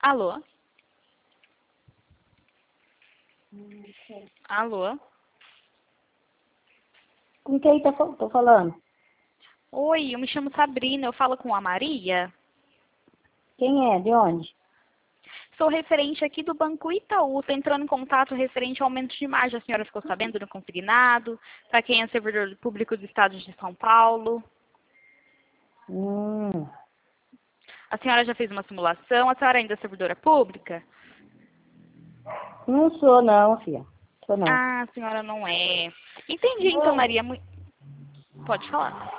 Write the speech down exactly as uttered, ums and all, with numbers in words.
Alô? Alô? Com quem tá, fa- tô falando? Oi, eu me chamo Sabrina, eu falo com a Maria. Quem é? De onde? Sou referente aqui do Banco Itaú, tô entrando em contato referente ao aumento de margem. A senhora ficou sabendo do consignado? Para quem é servidor público do Estado de São Paulo? Hum, A senhora já fez uma simulação? A senhora ainda é servidora pública? não sou não, filha. Sou não. Ah, a senhora não é. Entendi então, Maria. Mui- Pode falar.